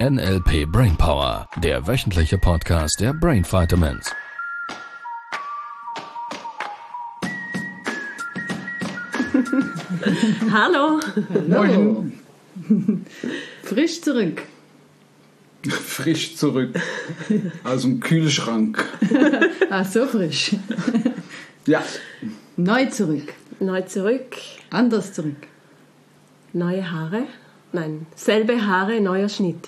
NLP Brainpower, der wöchentliche Podcast der Brain Vitamins. Hallo. Moin. Frisch zurück. Frisch zurück. Aus dem Kühlschrank. So frisch. Ja. Neu zurück. Neu zurück. Anders zurück. Neue Haare. Nein, selbe Haare, neuer Schnitt.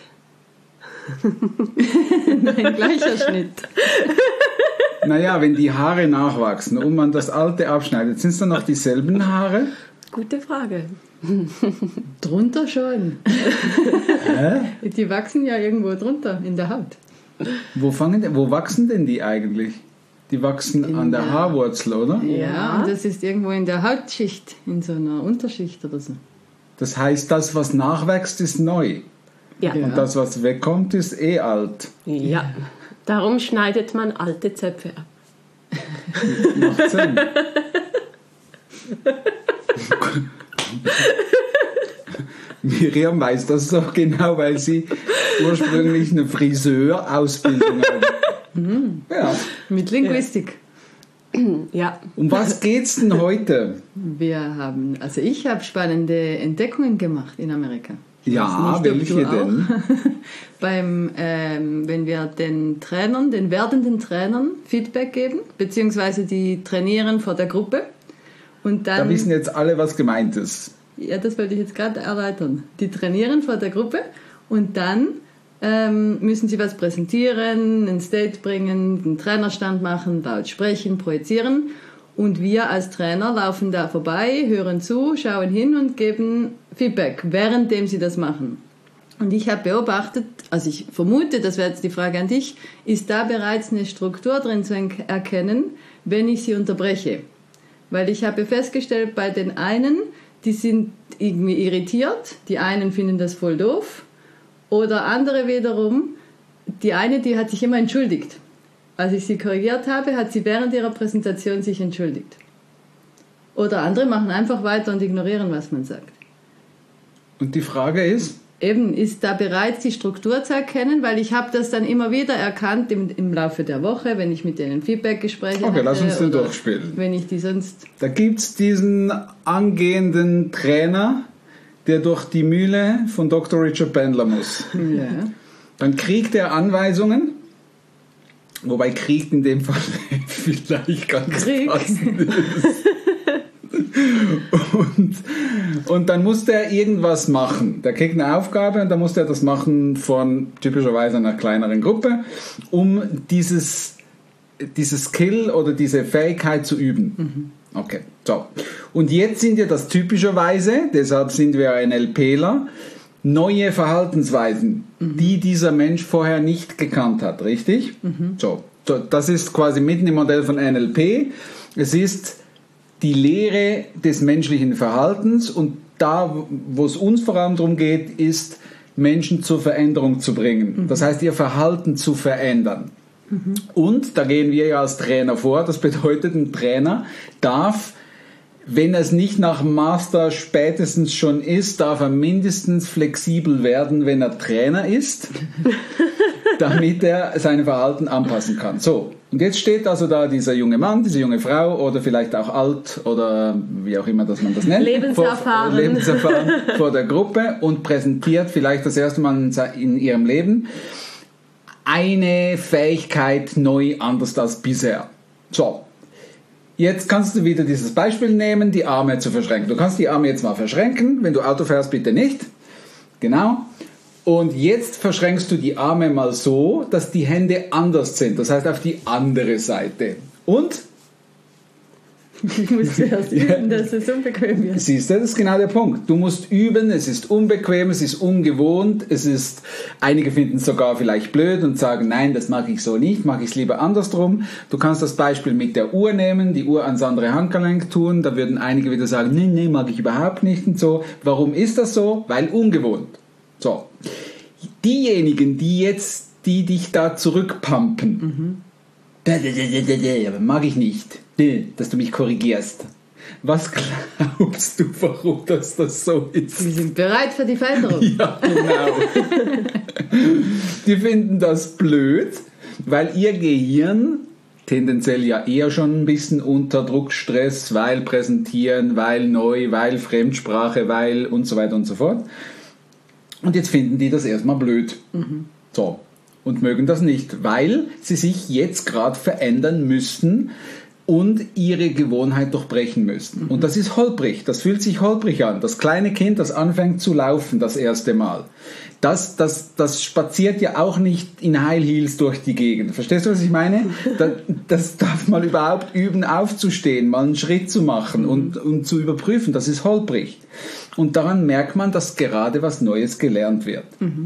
Nein, gleicher Schnitt. Naja, wenn die Haare nachwachsen und man das alte abschneidet, sind es dann noch dieselben Haare? Gute Frage. Drunter schon. Die wachsen ja irgendwo drunter in der Haut. Wo wachsen denn die eigentlich? Die wachsen an der Haarwurzel, oder? Ja, und das ist irgendwo in der Hautschicht, in so einer Unterschicht oder so. Das heißt, das, was nachwächst, ist neu. Ja. Und das, was wegkommt, ist alt. Ja. Darum schneidet man alte Zöpfe ab. Macht Sinn. Miriam weiß das doch genau, weil sie ursprünglich eine Friseurausbildung hat. Ja. Mit Linguistik. Ja. Um was geht's denn heute? Ich habe spannende Entdeckungen gemacht in Amerika. Ja, welche denn? Wenn wir den werdenden Trainern Feedback geben, beziehungsweise die trainieren vor der Gruppe. Und dann, da wissen jetzt alle, was gemeint ist. Ja, das wollte ich jetzt gerade erläutern. Die trainieren vor der Gruppe und dann müssen sie was präsentieren, ein State bringen, einen Trainerstand machen, laut sprechen, projizieren. Und wir als Trainer laufen da vorbei, hören zu, schauen hin und geben Feedback, währenddem sie das machen. Und ich habe beobachtet, also ich vermute, das wäre jetzt die Frage an dich, ist da bereits eine Struktur drin zu erkennen, wenn ich sie unterbreche? Weil ich habe festgestellt, bei den einen, die sind irgendwie irritiert, die einen finden das voll doof, oder andere wiederum, die eine, die hat sich immer entschuldigt. Als ich sie korrigiert habe, hat sie während ihrer Präsentation sich entschuldigt. Oder andere machen einfach weiter und ignorieren, was man sagt. Und die Frage ist? Eben, ist da bereits die Struktur zu erkennen, weil ich habe das dann immer wieder erkannt im Laufe der Woche, wenn ich mit denen Feedbackgespräche hatte. Okay, lass uns den durchspielen. Wenn ich die sonst... Da gibt es diesen angehenden Trainer, der durch die Mühle von Dr. Richard Bandler muss. Ja. Dann kriegt er Anweisungen, wobei kriegt in dem Fall vielleicht ganz passend ist. Und dann muss der irgendwas machen. Der kriegt eine Aufgabe und dann muss der das machen von typischerweise einer kleineren Gruppe, um dieses Skill oder diese Fähigkeit zu üben. Okay, so. Und jetzt sind ja das typischerweise, deshalb sind wir NLPler, neue Verhaltensweisen, die dieser Mensch vorher nicht gekannt hat, richtig? So, das ist quasi mitten im Modell von NLP. Es ist die Lehre des menschlichen Verhaltens und da, wo es uns vor allem darum geht, ist, Menschen zur Veränderung zu bringen. Das heißt, ihr Verhalten zu verändern. Und da gehen wir ja als Trainer vor. Das bedeutet, ein Trainer darf, wenn es nicht nach Master spätestens schon ist, darf er mindestens flexibel werden, wenn er Trainer ist, damit er sein Verhalten anpassen kann. So, und jetzt steht also da dieser junge Mann, diese junge Frau oder vielleicht auch alt oder wie auch immer, dass man das nennt. Lebenserfahren vor der Gruppe und präsentiert vielleicht das erste Mal in ihrem Leben eine Fähigkeit neu, anders als bisher. So, jetzt kannst du wieder dieses Beispiel nehmen, die Arme zu verschränken. Du kannst die Arme jetzt mal verschränken, wenn du Auto fährst, bitte nicht. Genau. Und jetzt verschränkst du die Arme mal so, dass die Hände anders sind, das heißt auf die andere Seite. Und? Ich muss zuerst üben, dass es unbequem wird. Siehst du, das ist genau der Punkt. Du musst üben, es ist unbequem, es ist ungewohnt, einige finden es sogar vielleicht blöd und sagen, nein, das mag ich so nicht, mag ich es lieber andersrum. Du kannst das Beispiel mit der Uhr nehmen, die Uhr ans andere Handgelenk tun, da würden einige wieder sagen, nee, mag ich überhaupt nicht und so. Warum ist das so? Weil ungewohnt. So. Diejenigen, die dich da zurückpumpen, aber mag ich nicht, dass du mich korrigierst. Was glaubst du, warum das so ist? Sie sind bereit für die Veränderung. Ja, genau. Die finden das blöd, weil ihr Gehirn tendenziell ja eher schon ein bisschen unter Druck, Stress, weil präsentieren, weil neu, weil Fremdsprache, weil und so weiter und so fort. Und jetzt finden die das erstmal blöd. So. Und mögen das nicht, weil sie sich jetzt gerade verändern müssen und ihre Gewohnheit durchbrechen müssen. Und das ist holprig, das fühlt sich holprig an. Das kleine Kind, das anfängt zu laufen das erste Mal, das spaziert ja auch nicht in High Heels durch die Gegend. Verstehst du, was ich meine? Das darf mal überhaupt üben, aufzustehen, mal einen Schritt zu machen und zu überprüfen. Das ist holprig. Und daran merkt man, dass gerade was Neues gelernt wird.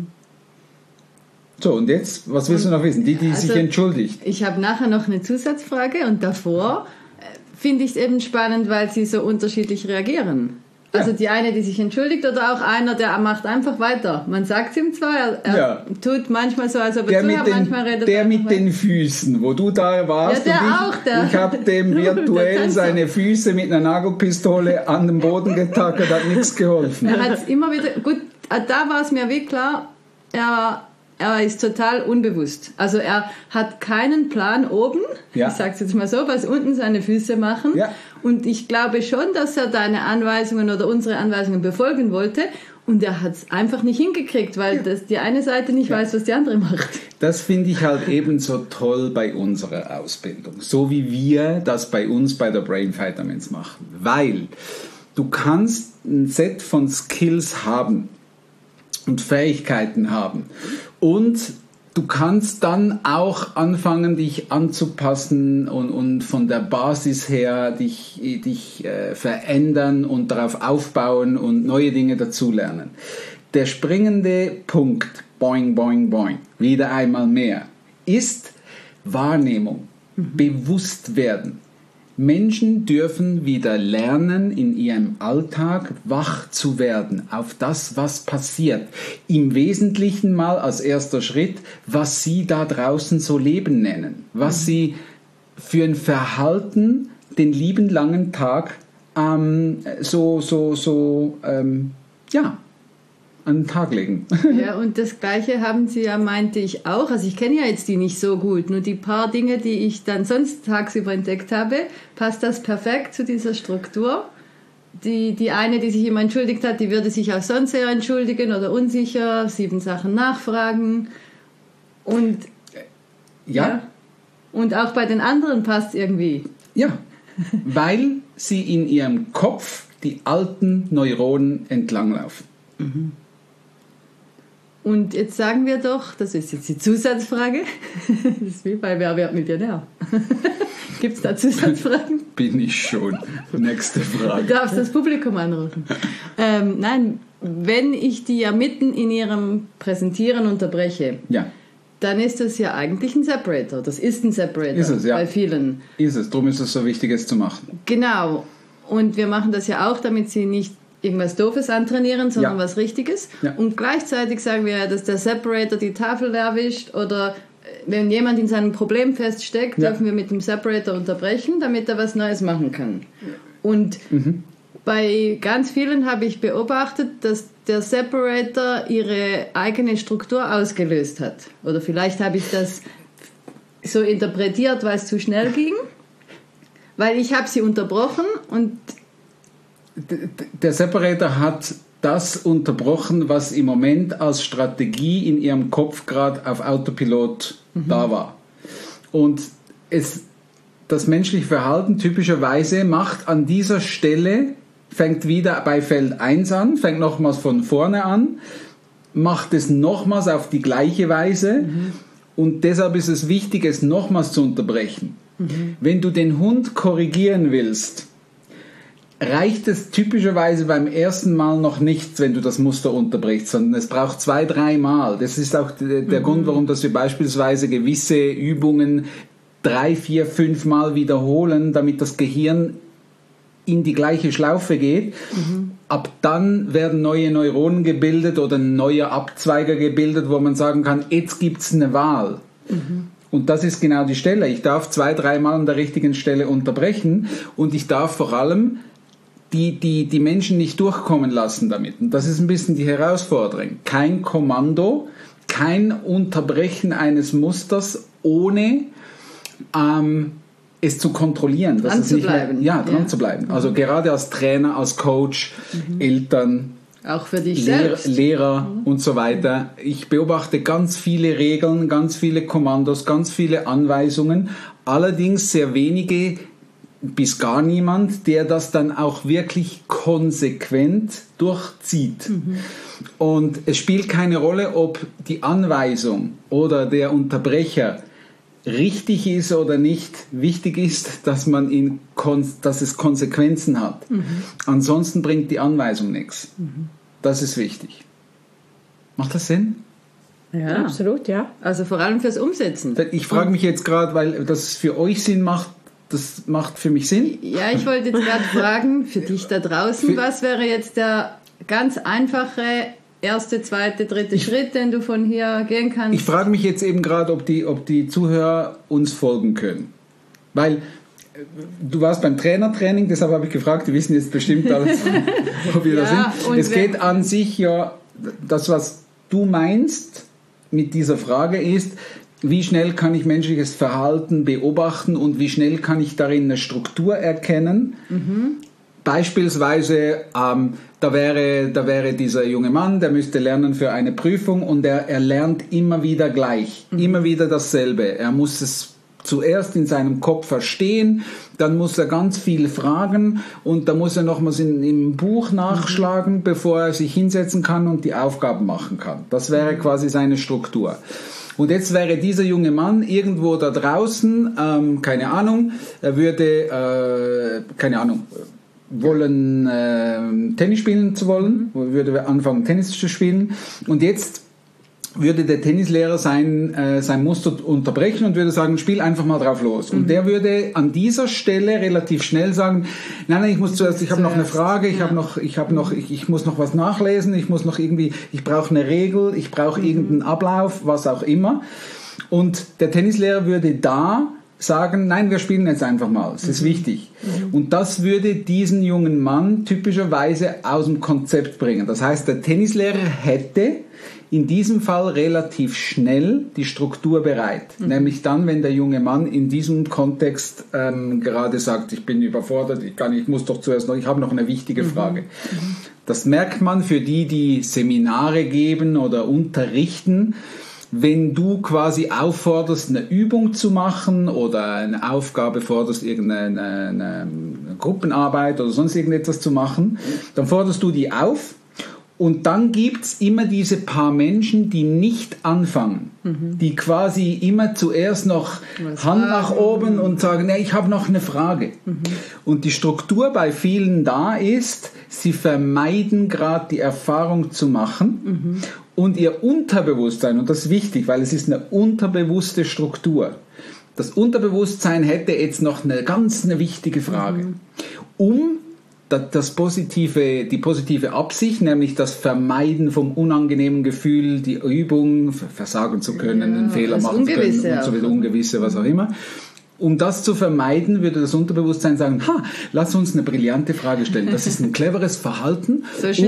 So, und jetzt, was willst du noch wissen? Die sich entschuldigt. Ich habe nachher noch eine Zusatzfrage und davor finde ich es eben spannend, weil sie so unterschiedlich reagieren. Also die eine, die sich entschuldigt oder auch einer, der macht einfach weiter. Man sagt ihm zwar, er tut manchmal so, als ob er zuhört, manchmal redet er. Der mit den Füßen, wo du da warst. Ja, ich habe dem virtuell seine Füße mit einer Nagelpistole an den Boden getackert, hat nichts geholfen. Er hat es immer wieder, gut, da war es mir wie klar, er ist total unbewusst. Also er hat keinen Plan oben, ich sage es jetzt mal so, was unten seine Füße machen. Ja. Und ich glaube schon, dass er deine Anweisungen oder unsere Anweisungen befolgen wollte. Und er hat es einfach nicht hingekriegt, weil die eine Seite nicht weiß, was die andere macht. Das finde ich halt eben so toll bei unserer Ausbildung. So wie wir das bei uns bei der Brain Vitamins machen. Weil du kannst ein Set von Skills haben und Fähigkeiten haben. Und du kannst dann auch anfangen, dich anzupassen und von der Basis her dich verändern und darauf aufbauen und neue Dinge dazulernen. Der springende Punkt, boing, boing, boing, wieder einmal mehr, ist Wahrnehmung, Bewusstwerden. Menschen dürfen wieder lernen, in ihrem Alltag wach zu werden auf das, was passiert. Im Wesentlichen mal als erster Schritt, was sie da draußen so Leben nennen. Was sie für ein Verhalten den lieben langen Tag an den Tag legen. Ja, und das Gleiche haben sie ja, meinte ich auch. Also ich kenne ja jetzt die nicht so gut, nur die paar Dinge, die ich dann sonst tagsüber entdeckt habe, passt das perfekt zu dieser Struktur. Die eine, die sich immer entschuldigt hat, die würde sich auch sonst eher entschuldigen oder unsicher, 7 Sachen nachfragen. Und ja. Und auch bei den anderen passt irgendwie. Ja, weil sie in ihrem Kopf die alten Neuronen entlanglaufen. Und jetzt sagen wir doch, das ist jetzt die Zusatzfrage, das ist wie bei Wer wird Millionär. Gibt es da Zusatzfragen? Bin ich schon. Nächste Frage. Du darfst das Publikum anrufen. Nein, wenn ich die ja mitten in ihrem Präsentieren unterbreche, dann ist das ja eigentlich ein Separator. Das ist ein Separator ist es, ja. Bei vielen. Ist es, darum ist es so wichtig, es zu machen. Genau. Und wir machen das ja auch, damit sie nicht irgendwas Doofes antrainieren, sondern was Richtiges. Ja. Und gleichzeitig sagen wir ja, dass der Separator die Tafel erwischt oder wenn jemand in seinem Problem feststeckt, dürfen wir mit dem Separator unterbrechen, damit er was Neues machen kann. Und bei ganz vielen habe ich beobachtet, dass der Separator ihre eigene Struktur ausgelöst hat. Oder vielleicht habe ich das so interpretiert, weil es zu schnell ging, weil ich habe sie unterbrochen und der Separator hat das unterbrochen, was im Moment als Strategie in ihrem Kopf gerade auf Autopilot da war. Und das menschliche Verhalten typischerweise macht an dieser Stelle, fängt wieder bei Feld 1 an, fängt nochmals von vorne an, macht es nochmals auf die gleiche Weise und deshalb ist es wichtig, es nochmals zu unterbrechen. Wenn du den Hund korrigieren willst, reicht es typischerweise beim ersten Mal noch nicht, wenn du das Muster unterbrichst, sondern es braucht 2-3 Mal. Das ist auch der Grund, warum dass wir beispielsweise gewisse Übungen 3, 4, 5 Mal wiederholen, damit das Gehirn in die gleiche Schlaufe geht. Ab dann werden neue Neuronen gebildet oder ein neuer Abzweiger gebildet, wo man sagen kann, jetzt gibt es eine Wahl. Und das ist genau die Stelle. Ich darf 2-3 Mal an der richtigen Stelle unterbrechen und ich darf vor allem die Menschen nicht durchkommen lassen damit. Und das ist ein bisschen die Herausforderung. Kein Kommando, kein Unterbrechen eines Musters, ohne es zu kontrollieren. Dran zu bleiben. Dran zu bleiben. Also gerade als Trainer, als Coach, Eltern, auch für dich selbst. Lehrer und so weiter. Ich beobachte ganz viele Regeln, ganz viele Kommandos, ganz viele Anweisungen, allerdings sehr wenige bis gar niemand, der das dann auch wirklich konsequent durchzieht. Und es spielt keine Rolle, ob die Anweisung oder der Unterbrecher richtig ist oder nicht. Wichtig ist, dass dass es Konsequenzen hat. Ansonsten bringt die Anweisung nichts. Das ist wichtig. Macht das Sinn? Ja, absolut, ja. Also vor allem fürs Umsetzen. Ich frage mich jetzt gerade, weil das für euch Sinn macht, das macht für mich Sinn. Ja, ich wollte jetzt gerade fragen, für dich da draußen, was wäre jetzt der ganz einfache erste, zweite, dritte Schritt, den du von hier gehen kannst? Ich frage mich jetzt eben gerade, ob die Zuhörer uns folgen können. Weil du warst beim Trainertraining, deshalb habe ich gefragt, die wissen jetzt bestimmt alles, wo wir da sind. Es geht an sich ja, das, was du meinst mit dieser Frage ist, wie schnell kann ich menschliches Verhalten beobachten und wie schnell kann ich darin eine Struktur erkennen? Beispielsweise, da wäre dieser junge Mann, der müsste lernen für eine Prüfung und er lernt immer wieder gleich, immer wieder dasselbe. Er muss es zuerst in seinem Kopf verstehen, dann muss er ganz viel fragen und da muss er nochmals im Buch nachschlagen, bevor er sich hinsetzen kann und die Aufgaben machen kann. Das wäre quasi seine Struktur. Und jetzt wäre dieser junge Mann irgendwo da draußen, keine Ahnung, er würde, wollen Tennis spielen zu wollen, würde anfangen Tennis zu spielen und jetzt würde der Tennislehrer sein Muster unterbrechen und würde sagen, spiel einfach mal drauf los. Und der würde an dieser Stelle relativ schnell sagen, nein, ich muss zuerst, ich habe noch eine Frage, ich muss noch was nachlesen, ich brauche eine Regel, ich brauche irgendeinen Ablauf, was auch immer. Und der Tennislehrer würde da sagen, nein, wir spielen jetzt einfach mal, es ist wichtig. Und das würde diesen jungen Mann typischerweise aus dem Konzept bringen. Das heißt, der Tennislehrer hätte in diesem Fall relativ schnell die Struktur bereit. Nämlich dann, wenn der junge Mann in diesem Kontext gerade sagt, ich bin überfordert, ich habe noch eine wichtige Frage. Das merkt man für die Seminare geben oder unterrichten. Wenn du quasi aufforderst, eine Übung zu machen oder eine Aufgabe forderst, irgendeine Gruppenarbeit oder sonst irgendetwas zu machen, dann forderst du die auf. Und dann gibt's immer diese paar Menschen, die nicht anfangen, die quasi immer zuerst noch Hand nach oben und sagen, nee, ich habe noch eine Frage. Und die Struktur bei vielen da ist, sie vermeiden gerade die Erfahrung zu machen und ihr Unterbewusstsein, und das ist wichtig, weil es ist eine unterbewusste Struktur. Das Unterbewusstsein hätte jetzt noch eine ganz wichtige Frage, die positive Absicht, nämlich das Vermeiden vom unangenehmen Gefühl, die Übung, versagen zu können, einen Fehler machen zu können und so weiter, Ungewisse, was auch immer. Um das zu vermeiden, würde das Unterbewusstsein sagen, lass uns eine brillante Frage stellen. Das ist ein cleveres Verhalten,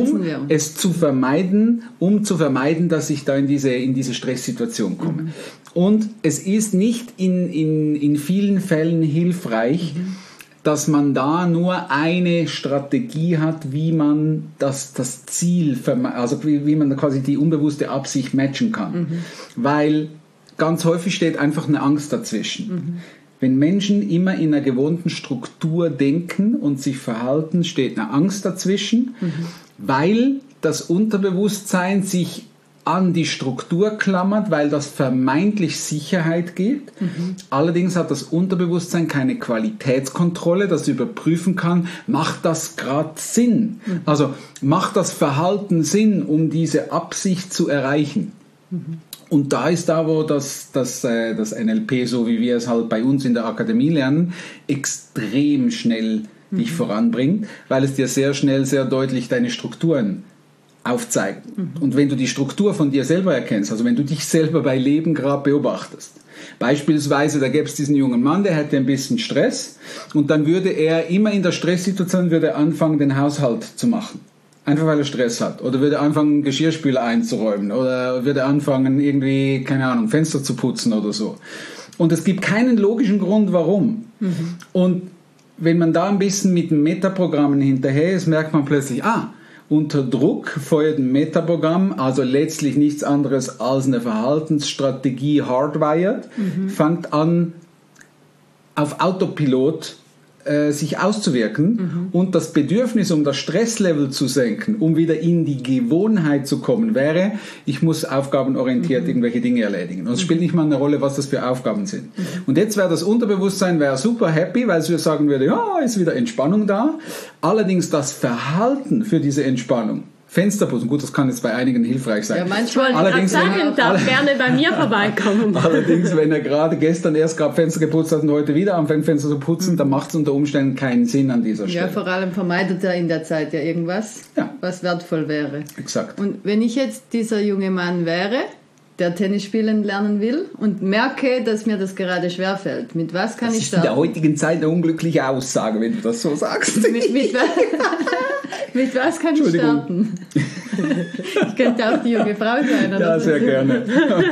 um zu vermeiden, dass ich da in diese Stresssituation komme. Und es ist nicht in vielen Fällen hilfreich, dass man da nur eine Strategie hat, wie man das Ziel, also wie man quasi die unbewusste Absicht matchen kann. Weil ganz häufig steht einfach eine Angst dazwischen. Wenn Menschen immer in einer gewohnten Struktur denken und sich verhalten, steht eine Angst dazwischen, weil das Unterbewusstsein sich an die Struktur klammert, weil das vermeintlich Sicherheit gibt. Allerdings hat das Unterbewusstsein keine Qualitätskontrolle, das überprüfen kann, macht das gerade Sinn? Also macht das Verhalten Sinn, um diese Absicht zu erreichen? Und da ist wo das NLP, so wie wir es halt bei uns in der Akademie lernen, extrem schnell dich voranbringt, weil es dir sehr schnell, sehr deutlich deine Strukturen aufzeigen. Und wenn du die Struktur von dir selber erkennst, also wenn du dich selber bei Leben gerade beobachtest, beispielsweise, da gäbe es diesen jungen Mann, der hätte ein bisschen Stress und dann würde er immer in der Stresssituation anfangen, den Haushalt zu machen. Einfach weil er Stress hat. Oder würde anfangen, Geschirrspüler einzuräumen. Oder würde anfangen, irgendwie, keine Ahnung, Fenster zu putzen oder so. Und es gibt keinen logischen Grund, warum. Und wenn man da ein bisschen mit Metaprogrammen hinterher ist, merkt man plötzlich, unter Druck feuert ein Metaprogramm, also letztlich nichts anderes als eine Verhaltensstrategie hardwired, fängt an, auf Autopilot sich auszuwirken und das Bedürfnis, um das Stresslevel zu senken, um wieder in die Gewohnheit zu kommen, wäre, ich muss aufgabenorientiert irgendwelche Dinge erledigen. Und es spielt nicht mal eine Rolle, was das für Aufgaben sind. Und jetzt wäre das Unterbewusstsein super happy, weil es wir sagen würde, ja, ist wieder Entspannung da. Allerdings das Verhalten für diese Entspannung, Fenster putzen, gut, das kann jetzt bei einigen hilfreich sein. Ja, manchmal Allerdings, darf gerne bei mir vorbeikommen. Allerdings, wenn er gerade gestern erst Fenster geputzt hat und heute wieder anfängt, Fenster zu putzen, dann macht es unter Umständen keinen Sinn an dieser Stelle. Ja, vor allem vermeidet er in der Zeit ja irgendwas, was wertvoll wäre. Exakt. Und wenn ich jetzt dieser junge Mann wäre, der Tennis spielen lernen will und merke, dass mir das gerade schwerfällt, mit was kann ich starten? Das ist in der heutigen Zeit eine unglückliche Aussage, wenn du das so sagst. Mit was kann ich starten? Ich könnte auch die junge Frau sein. Oder Ja, sehr gerne.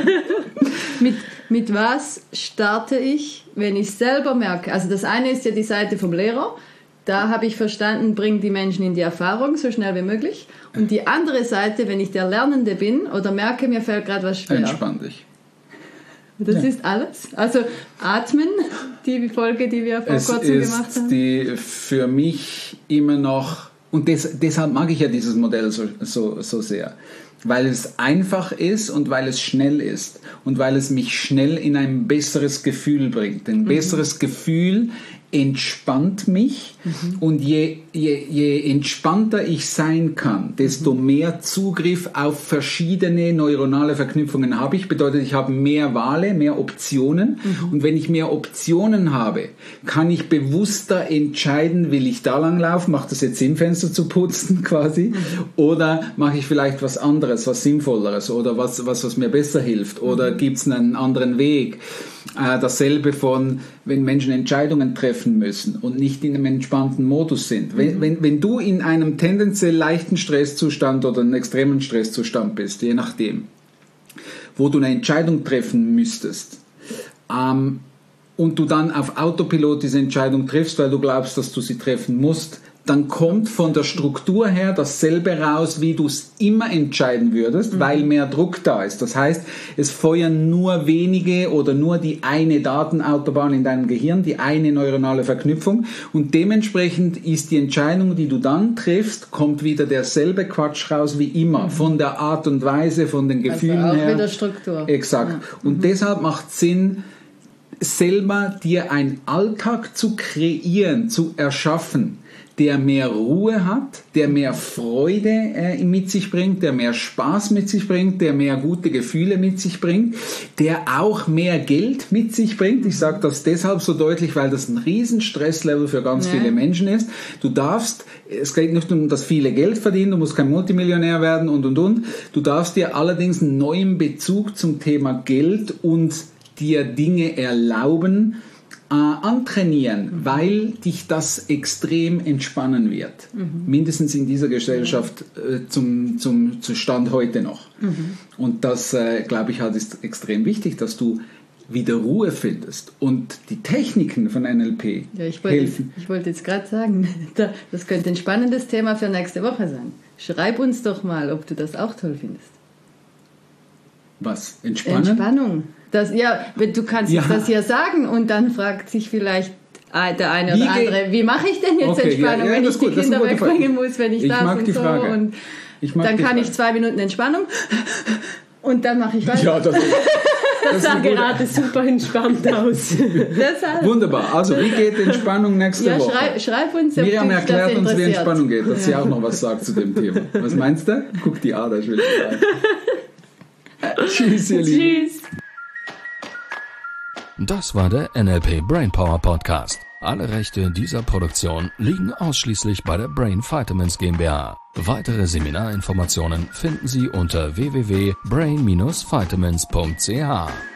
Mit was starte ich, wenn ich selber merke? Also das eine ist ja die Seite vom Lehrer. Da habe ich verstanden, bring die Menschen in die Erfahrung so schnell wie möglich. Und die andere Seite, wenn ich der Lernende bin oder merke, mir fällt gerade was schwer. Entspann dich. Das ist alles. Also atmen, die Folge, die wir vor kurzem gemacht haben. Es ist die für mich immer noch, und deshalb mag ich ja dieses Modell so sehr, weil es einfach ist und weil es schnell ist und weil es mich schnell in ein besseres Gefühl bringt. Ein besseres Gefühl entspannt mich und je entspannter ich sein kann, desto mehr Zugriff auf verschiedene neuronale Verknüpfungen habe ich. Bedeutet, ich habe mehr Wale, mehr Optionen und wenn ich mehr Optionen habe, kann ich bewusster entscheiden, will ich da lang laufen, macht das jetzt Sinn, Fenster zu putzen quasi, oder mache ich vielleicht was anderes, was Sinnvolleres oder was mir besser hilft oder gibt es einen anderen Weg. Dasselbe von, wenn Menschen Entscheidungen treffen müssen und nicht in einem entspannten Modus sind. Wenn du in einem tendenziell leichten Stresszustand oder einem extremen Stresszustand bist, je nachdem, wo du eine Entscheidung treffen müsstest, und du dann auf Autopilot diese Entscheidung triffst, weil du glaubst, dass du sie treffen musst, dann kommt von der Struktur her dasselbe raus, wie du es immer entscheiden würdest, weil mehr Druck da ist. Das heißt, es feuern nur wenige oder nur die eine Datenautobahn in deinem Gehirn, die eine neuronale Verknüpfung und dementsprechend ist die Entscheidung, die du dann triffst, kommt wieder derselbe Quatsch raus wie immer, von der Art und Weise, von den Gefühlen also auch her. Wieder Struktur. Exakt. Ja. Und deshalb macht es Sinn, selber dir einen Alltag zu kreieren, zu erschaffen, der mehr Ruhe hat, der mehr Freude mit sich bringt, der mehr Spaß mit sich bringt, der mehr gute Gefühle mit sich bringt, der auch mehr Geld mit sich bringt. Ich sage das deshalb so deutlich, weil das ein riesen Stresslevel für ganz viele Menschen ist. Es geht nicht um das viele Geld verdienen, du musst kein Multimillionär werden und. Du darfst dir allerdings einen neuen Bezug zum Thema Geld und dir Dinge erlauben, antrainieren, weil dich das extrem entspannen wird. Mindestens in dieser Gesellschaft zum Stand heute noch. Und das, glaube ich, ist extrem wichtig, dass du wieder Ruhe findest. Und die Techniken von NLP helfen. Ich wollte jetzt gerade sagen, das könnte ein spannendes Thema für nächste Woche sein. Schreib uns doch mal, ob du das auch toll findest. Was? Entspannen? Entspannung. Du kannst jetzt das hier sagen und dann fragt sich vielleicht der eine oder andere, wie mache ich denn jetzt Entspannung, wenn ich die Kinder wegbringen muss, wenn ich darf und so. Und dann kann ich 2 Minuten Entspannung und dann mache ich weiter. Ja, das sah gerade super entspannt aus. Wunderbar. Also, wie geht Entspannung nächste Woche? Schreib uns, ob Miriam dich das erklärt uns, wie interessiert. Entspannung geht, dass sie auch noch was sagt zu dem Thema. Was meinst du? Guck die Ada, ich will sagen. Tschüss, ihr Lieben. Tschüss. Das war der NLP Brainpower Podcast. Alle Rechte dieser Produktion liegen ausschließlich bei der Brain Vitamins GmbH. Weitere Seminarinformationen finden Sie unter www.brain-vitamins.ch.